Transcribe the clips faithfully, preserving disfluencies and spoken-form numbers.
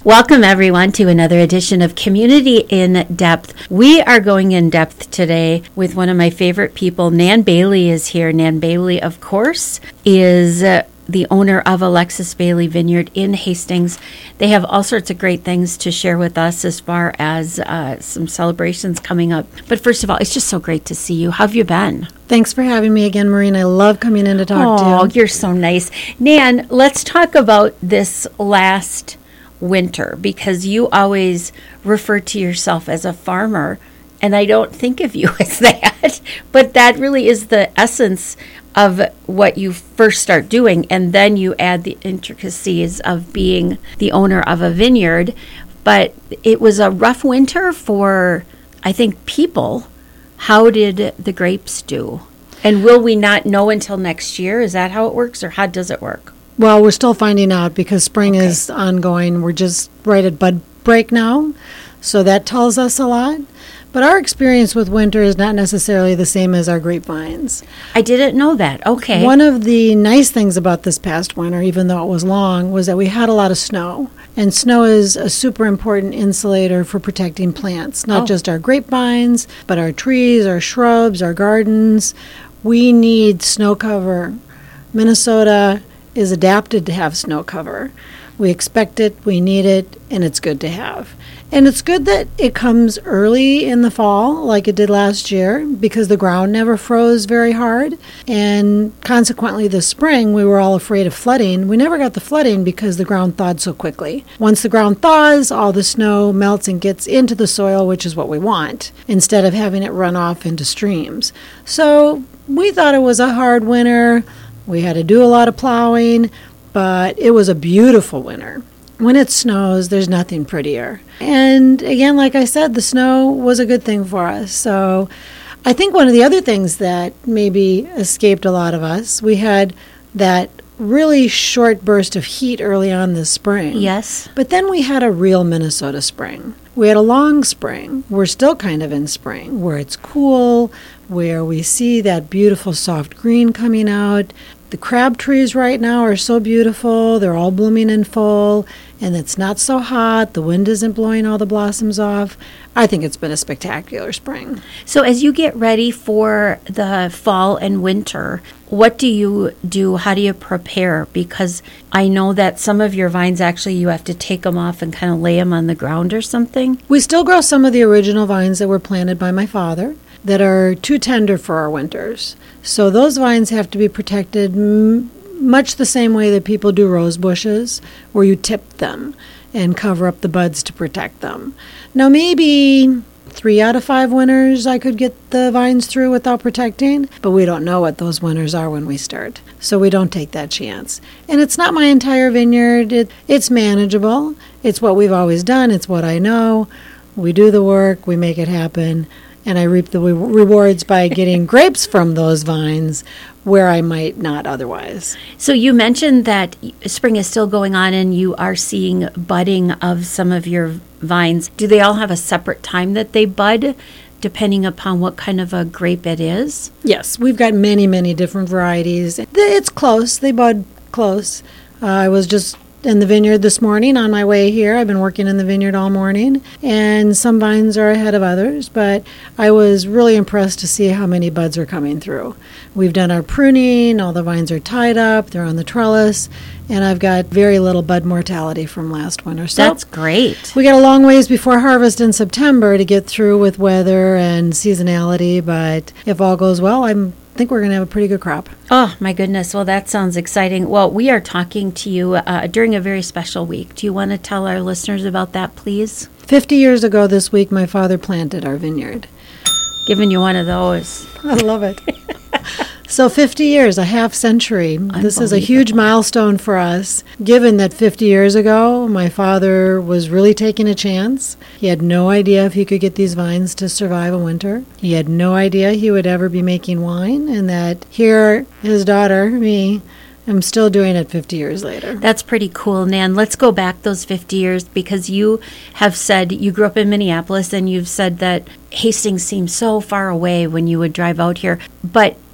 Welcome, everyone, to another edition of Community in Depth. We are going in depth today with one of my favorite people. Nan Bailey is here. Nan Bailey, of course, is uh, the owner of Alexis Bailey Vineyard in Hastings. They have all sorts of great things to share with us as far as uh, some celebrations coming up. But first of all, it's just so great to see you. How have you been? Thanks for having me again, Maureen. I love coming in to talk to you. Oh, you're so nice. Nan, let's talk about this last winter, because you always refer to yourself as a farmer, and I don't think of you as that, but that really is the essence of what you first start doing, and then you add the intricacies of being the owner of a vineyard. But it was a rough winter for, I think, people. How did the grapes do? And will we not know until next year? Is that how it works, or how does it work? Well, we're still finding out because spring Okay. is ongoing. We're just right at bud break now, so that tells us a lot. But our experience with winter is not necessarily the same as our grapevines. I didn't know that. Okay. One of the nice things about this past winter, even though it was long, was that we had a lot of snow. And snow is a super important insulator for protecting plants, not Oh. just our grapevines, but our trees, our shrubs, our gardens. We need snow cover. Minnesota is adapted to have snow cover. We expect it, we need it, and it's good to have. And it's good that it comes early in the fall, like it did last year, because the ground never froze very hard. And consequently, this spring, we were all afraid of flooding. We never got the flooding because the ground thawed so quickly. Once the ground thaws, all the snow melts and gets into the soil, which is what we want, instead of having it run off into streams. So we thought it was a hard winter. We had to do a lot of plowing, but it was a beautiful winter. When it snows, there's nothing prettier. And again, like I said, the snow was a good thing for us. So I think one of the other things that maybe escaped a lot of us, we had that really short burst of heat early on this spring. Yes. But then we had a real Minnesota spring. We had a long spring. We're still kind of in spring, where it's cool, where we see that beautiful soft green coming out. The crab trees right now are so beautiful. They're all blooming in full, and it's not so hot. The wind isn't blowing all the blossoms off. I think it's been a spectacular spring. So as you get ready for the fall and winter, what do you do? How do you prepare? Because I know that some of your vines, actually, you have to take them off and kind of lay them on the ground or something. We still grow some of the original vines that were planted by my father that are too tender for our winters. So those vines have to be protected m- much the same way that people do rose bushes, where you tip them and cover up the buds to protect them. Now, maybe three out of five winters I could get the vines through without protecting, but we don't know what those winters are when we start, so we don't take that chance. And it's not my entire vineyard. It, it's manageable. It's what we've always done. It's what I know. We do the work. We make it happen. And I reap the re- rewards by getting grapes from those vines where I might not otherwise. So you mentioned that spring is still going on and you are seeing budding of some of your vines. Do they all have a separate time that they bud, depending upon what kind of a grape it is? Yes, we've got many, many different varieties. It's close. They bud close. Uh, I was just in the vineyard this morning on my way here. I've been working in the vineyard all morning, and some vines are ahead of others, but I was really impressed to see how many buds are coming through. We've done our pruning, all the vines are tied up, they're on the trellis, and I've got very little bud mortality from last winter. So That's great. we got a long ways before harvest in September to get through with weather and seasonality, but if all goes well, I'm I think we're going to have a pretty good crop. Oh, my goodness. Well, that sounds exciting. Well, we are talking to you uh, during a very special week. Do you want to tell our listeners about that, please? Fifty years ago this week, my father planted our vineyard. Giving you one of those. I love it. So fifty years, a half century. This is a huge milestone for us, given that fifty years ago, my father was really taking a chance. He had no idea if he could get these vines to survive a winter. He had no idea he would ever be making wine, and that here, his daughter, me, I'm still doing it fifty years later. That's pretty cool, Nan. Let's go back those fifty years, because you have said you grew up in Minneapolis, and you've said that Hastings seemed so far away when you would drive out here. But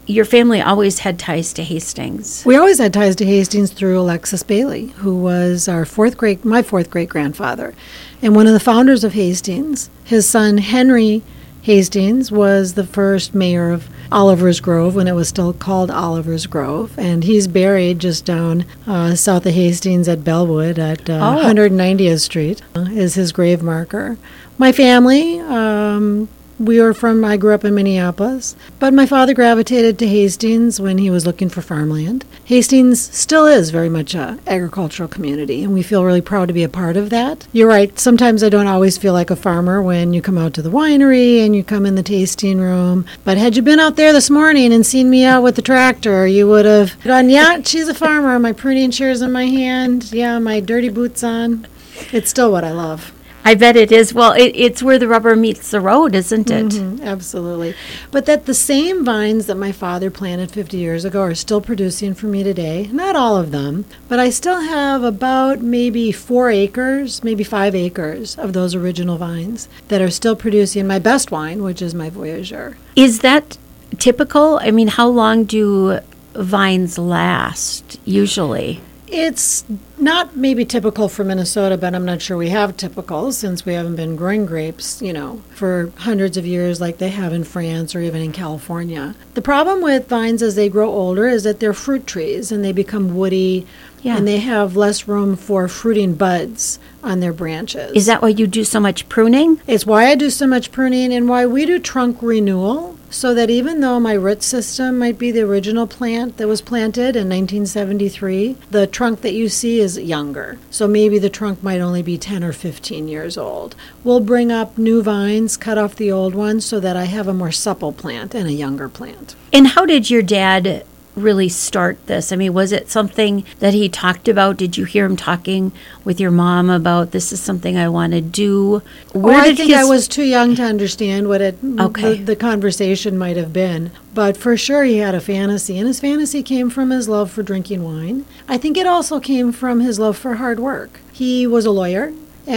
your family always had ties to Hastings. We always had ties to Hastings through Alexis Bailey, who was our fourth great, my fourth great grandfather, and one of the founders of Hastings. His son Henry Hastings was the first mayor of Oliver's Grove when it was still called Oliver's Grove, and he's buried just down uh, south of Hastings at Bellwood at uh, Oh. one hundred ninetieth Street uh, is his grave marker. My family, um, we were from, I grew up in Minneapolis, but my father gravitated to Hastings when he was looking for farmland. Hastings still is very much a agricultural community, and we feel really proud to be a part of that. You're right, sometimes I don't always feel like a farmer when you come out to the winery and you come in the tasting room, but had you been out there this morning and seen me out with the tractor, you would have gone, yeah, she's a farmer, my pruning shears in my hand, yeah, my dirty boots on. It's still what I love. I bet it is. Well, it, it's where the rubber meets the road, isn't it? Mhm, absolutely. But that the same vines that my father planted fifty years ago are still producing for me today. Not all of them, but I still have about maybe four acres, maybe five acres of those original vines that are still producing my best wine, which is my Voyageur. Is that typical? I mean, how long do vines last usually? It's not maybe typical for Minnesota, but I'm not sure we have typical since we haven't been growing grapes, you know, for hundreds of years like they have in France or even in California. The problem with vines as they grow older is that they're fruit trees and they become woody Yeah. and they have less room for fruiting buds on their branches. Is that why you do so much pruning? It's why I do so much pruning and why we do trunk renewal, so that even though my root system might be the original plant that was planted in nineteen seventy-three, the trunk that you see is younger. So maybe the trunk might only be ten or fifteen years old. We'll bring up new vines, cut off the old ones so that I have a more supple plant and a younger plant. And how did your dad really start this? I mean, was it something that he talked about? Did you hear him talking with your mom about this is something I want to do? Where oh, I did think his- I was too young to understand what it Okay. the, the conversation might have been. But for sure he had a fantasy, and his fantasy came from his love for drinking wine. I think it also came from his love for hard work. He was a lawyer.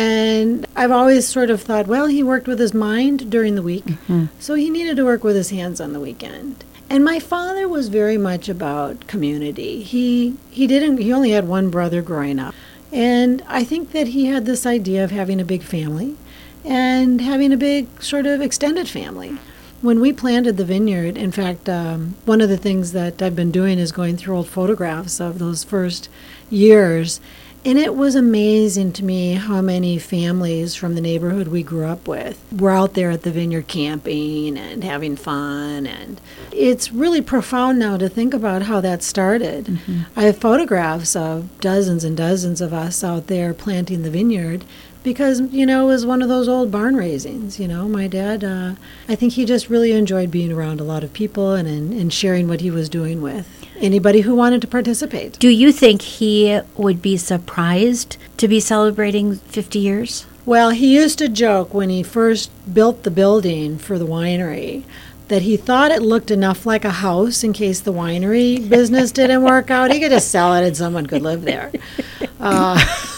And I've always sort of thought, well, he worked with his mind during the week, Mm-hmm. so he needed to work with his hands on the weekend. And my father was very much about community. He he didn't he only had one brother growing up. And I think that he had this idea of having a big family and having a big sort of extended family. When we planted the vineyard, in fact, um, one of the things that I've been doing is going through old photographs of those first years. And it was amazing to me how many families from the neighborhood we grew up with were out there at the vineyard camping and having fun. And it's really profound now to think about how that started. Mm-hmm. I have photographs of dozens and dozens of us out there planting the vineyard because, you know, it was one of those old barn raisings. You know, my dad, uh, I think he just really enjoyed being around a lot of people and, and, and sharing what he was doing with anybody who wanted to participate. Do you think he would be surprised to be celebrating fifty years? Well, he used to joke when he first built the building for the winery that he thought it looked enough like a house in case the winery business didn't work out. He could just sell it and someone could live there. Uh,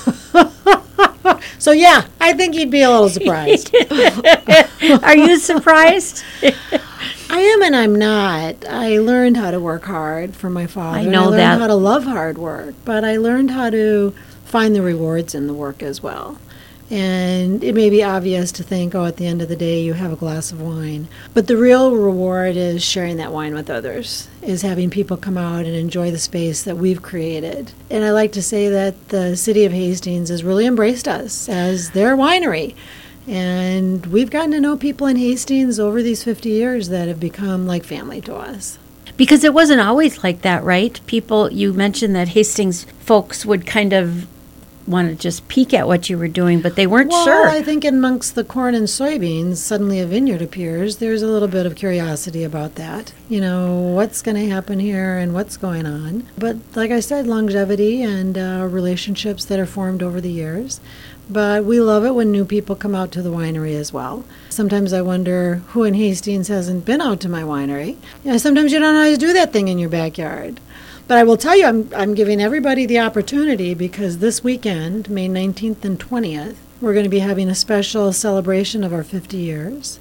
so, yeah, I think he'd be a little surprised. Are you surprised? I am and I'm not. I learned how to work hard for my father. I know I learned that. how to love hard work, but I learned how to find the rewards in the work as well. And it may be obvious to think, oh, at the end of the day, you have a glass of wine. But the real reward is sharing that wine with others, is having people come out and enjoy the space that we've created. And I like to say that the city of Hastings has really embraced us as their winery. And we've gotten to know people in Hastings over these fifty years that have become like family to us. Because it wasn't always like that, right? People, you mentioned that Hastings folks would kind of want to just peek at what you were doing, but they weren't well, sure. I think amongst the corn and soybeans, suddenly a vineyard appears. There's a little bit of curiosity about that. You know, what's going to happen here and what's going on. But like I said, longevity and uh, relationships that are formed over the years. But we love it when new people come out to the winery as well. Sometimes I wonder who in Hastings hasn't been out to my winery. You know, sometimes you don't always do that thing in your backyard. But I will tell you, I'm, I'm giving everybody the opportunity because this weekend, May nineteenth and twentieth, we're going to be having a special celebration of our fifty years.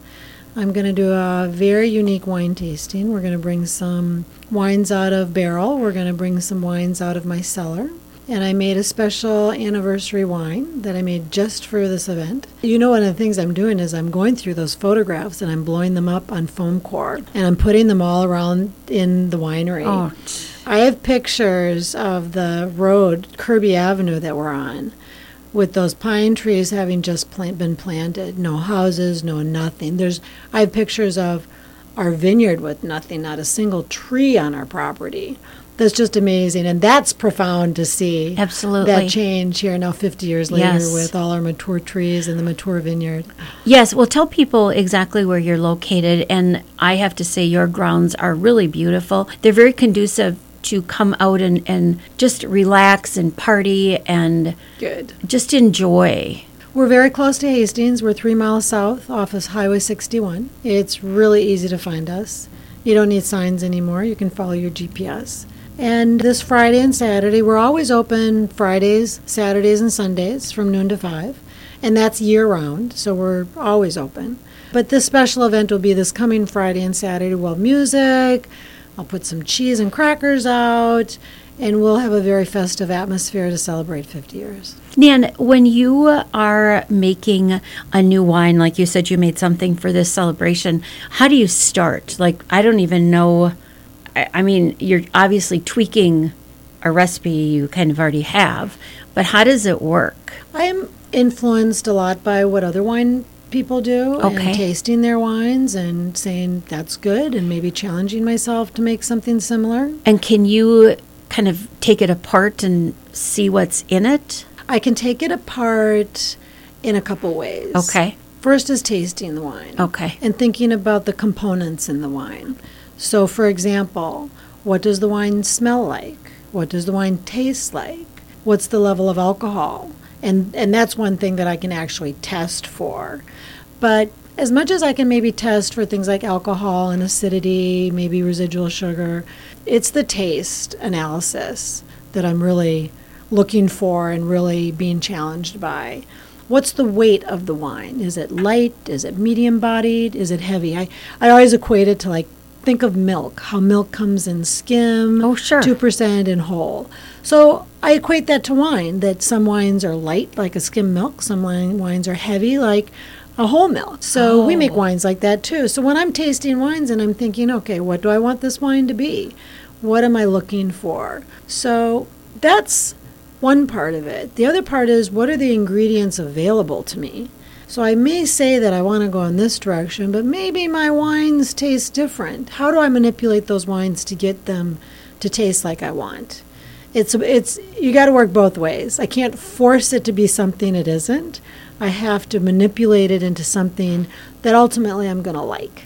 I'm going to do a very unique wine tasting. We're going to bring some wines out of barrel. We're going to bring some wines out of my cellar. And I made a special anniversary wine that I made just for this event. You know, one of the things I'm doing is I'm going through those photographs and I'm blowing them up on foam core. And I'm putting them all around in the winery. Oh. I have pictures of the road, Kirby Avenue, that we're on, with those pine trees having just plant, been planted. No houses, no nothing. There's, I have pictures of our vineyard with nothing, not a single tree on our property. That's just amazing, and that's profound to see. Absolutely. That change here now fifty years later Yes. with all our mature trees and the mature vineyard. Yes, well, tell people exactly where you're located, and I have to say your grounds are really beautiful. They're very conducive to come out and, and just relax and party and Good. just enjoy. We're very close to Hastings. We're three miles south off of Highway sixty-one. It's really easy to find us. You don't need signs anymore. You can follow your G P S. And this Friday and Saturday, we're always open Fridays, Saturdays, and Sundays from noon to five. And that's year-round, so we're always open. But this special event will be this coming Friday and Saturday. We'll have music. I'll put some cheese and crackers out. And we'll have a very festive atmosphere to celebrate fifty years. Nan, when you are making a new wine, like you said you made something for this celebration, how do you start? Like, I don't even know. I, I mean, you're obviously tweaking a recipe you kind of already have, but how does it work? I am influenced a lot by what other wine people do Okay. and tasting their wines and saying that's good and maybe challenging myself to make something similar. And can you kind of take it apart and see what's in it? I can take it apart in a couple ways. Okay. First is tasting the wine. Okay. And thinking about the components in the wine. So, for example, what does the wine smell like? What does the wine taste like? What's the level of alcohol? And and that's one thing that I can actually test for. But as much as I can maybe test for things like alcohol and acidity, maybe residual sugar, it's the taste analysis that I'm really looking for and really being challenged by. What's the weight of the wine? Is it light? Is it medium-bodied? Is it heavy? I, I always equate it to, like, think of milk, how milk comes in skim, Oh, sure. two percent in whole. So I equate that to wine, that some wines are light, like a skim milk. Some wine, wines are heavy, like a whole milk. So we make Oh. wines like that, too. So when I'm tasting wines and I'm thinking, okay, what do I want this wine to be? What am I looking for? So that's one part of it. The other part is, what are the ingredients available to me? So I may say that I want to go in this direction, but maybe my wines taste different. How do I manipulate those wines to get them to taste like I want? It's it's you got to work both ways. I can't force it to be something it isn't. I have to manipulate it into something that ultimately I'm going to like.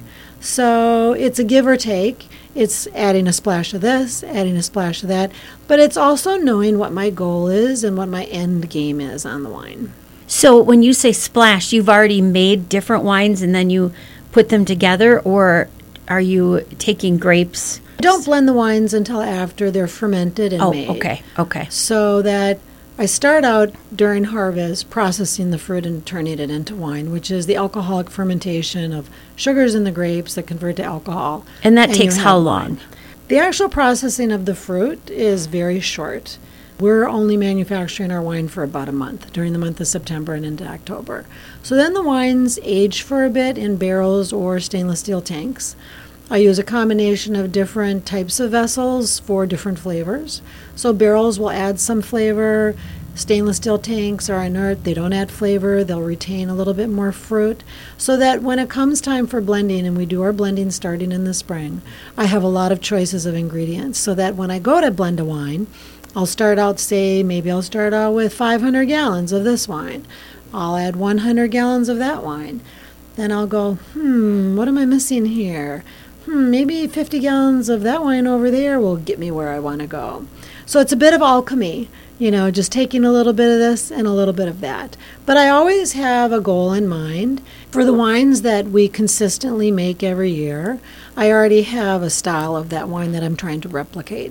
So it's a give or take. It's adding a splash of this, adding a splash of that, but it's also knowing what my goal is and what my end game is on the wine. So when you say splash, you've already made different wines and then you put them together, or are you taking grapes? Don't blend the wines until after they're fermented and Oh, made. okay, okay. So that I start out during harvest processing the fruit and turning it into wine, which is the alcoholic fermentation of sugars in the grapes that convert to alcohol. And that And takes you how have long? wine. The actual processing of the fruit is very short. We're only manufacturing our wine for about a month, during the month of September and into October. So then the wines age for a bit in barrels or stainless steel tanks. I use a combination of different types of vessels for different flavors. So barrels will add some flavor. Stainless steel tanks are inert. They don't add flavor. They'll retain a little bit more fruit. So that when it comes time for blending, and we do our blending starting in the spring, I have a lot of choices of ingredients. So that when I go to blend a wine, I'll start out, say, maybe I'll start out with five hundred gallons of this wine. I'll add one hundred gallons of that wine. Then I'll go, hmm, what am I missing here? Hmm, maybe fifty gallons of that wine over there will get me where I want to go. So it's a bit of alchemy, you know, just taking a little bit of this and a little bit of that. But I always have a goal in mind. For the wines that we consistently make every year, I already have a style of that wine that I'm trying to replicate.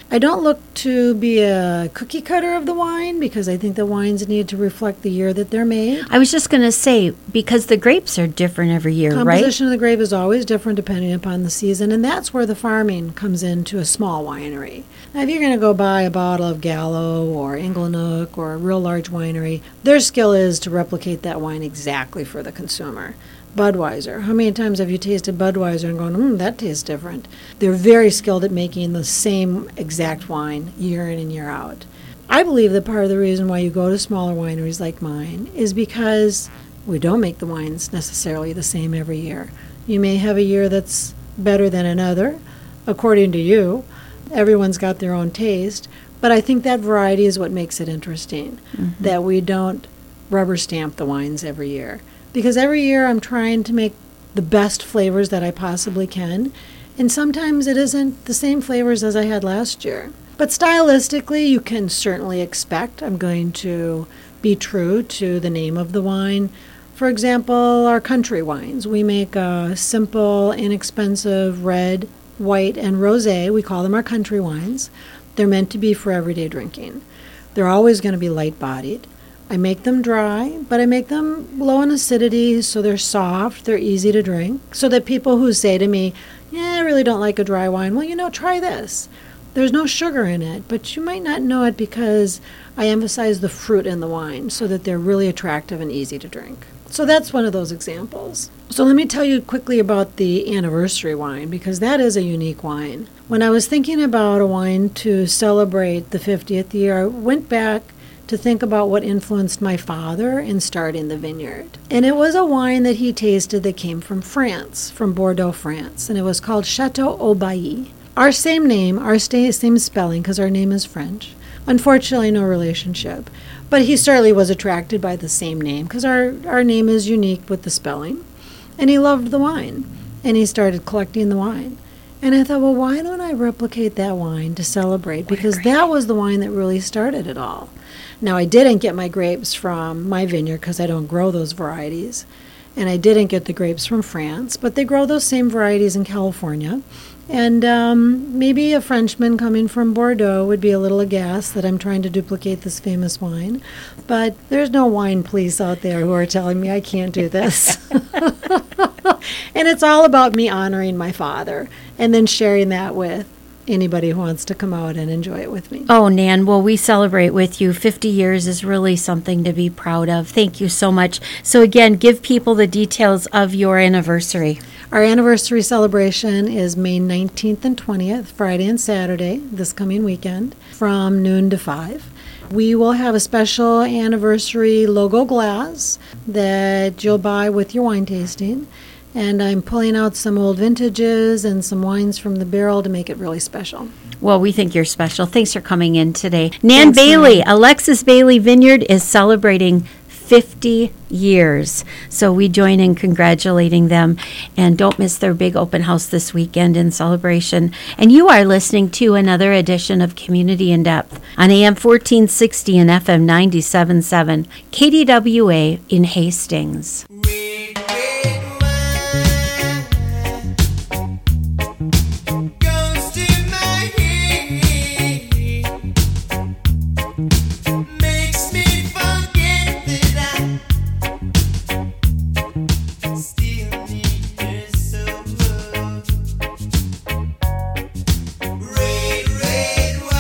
I don't look to be a cookie cutter of the wine because I think the wines need to reflect the year that they're made. I was just going to say, because the grapes are different every year, right? Composition of the grape is always different depending upon the season, and that's where the farming comes into a small winery. Now, if you're going to go buy a bottle of Gallo or Inglenook or a real large winery, their skill is to replicate that wine exactly for the consumer. Budweiser. How many times have you tasted Budweiser and gone, hmm, that tastes different? They're very skilled at making the same exact wine year in and year out. I believe that part of the reason why you go to smaller wineries like mine is because we don't make the wines necessarily the same every year. You may have a year that's better than another, according to you. Everyone's got their own taste, but I think that variety is what makes it interesting, mm-hmm. that we don't rubber stamp the wines every year. Because every year I'm trying to make the best flavors that I possibly can, and sometimes it isn't the same flavors as I had last year. But stylistically, you can certainly expect I'm going to be true to the name of the wine. For example, our country wines. We make a simple, inexpensive red, white, and rosé. We call them our country wines. They're meant to be for everyday drinking. They're always going to be light-bodied. I make them dry, but I make them low in acidity so they're soft, they're easy to drink, so that people who say to me, yeah, I really don't like a dry wine, well, you know, try this. There's no sugar in it, but you might not know it because I emphasize the fruit in the wine so that they're really attractive and easy to drink. So that's one of those examples. So let me tell you quickly about the anniversary wine, because that is a unique wine. When I was thinking about a wine to celebrate the fiftieth year, I went back to think about what influenced my father in starting the vineyard. And it was a wine that he tasted that came from France, from Bordeaux, France, and it was called Chateau Haut-Bailly. Our same name, our same spelling, because our name is French. Unfortunately, no relationship. But he certainly was attracted by the same name, because our, our name is unique with the spelling. And he loved the wine, and he started collecting the wine. And I thought, well, why don't I replicate that wine to celebrate? Because that was the wine that really started it all. Now, I didn't get my grapes from my vineyard because I don't grow those varieties. And I didn't get the grapes from France, but they grow those same varieties in California. And um, maybe a Frenchman coming from Bordeaux would be a little aghast that I'm trying to duplicate this famous wine. But there's no wine police out there who are telling me I can't do this. And it's all about me honoring my father and then sharing that with anybody who wants to come out and enjoy it with me. Oh, Nan, well, we celebrate with you. fifty years is really something to be proud of. Thank you so much. So again, give people the details of your anniversary. Our anniversary celebration is May nineteenth and twentieth, Friday and Saturday, this coming weekend, from noon to five. We will have a special anniversary logo glass that you'll buy with your wine tasting. And I'm pulling out some old vintages and some wines from the barrel to make it really special. Well, we think you're special. Thanks for coming in today. Nan Thanks, Bailey, Nan. Alexis Bailey Vineyard is celebrating fifty years. So we join in congratulating them. And don't miss their big open house this weekend in celebration. And you are listening to another edition of Community in Depth on A M fourteen sixty and F M ninety-seven point seven, K D W A in Hastings.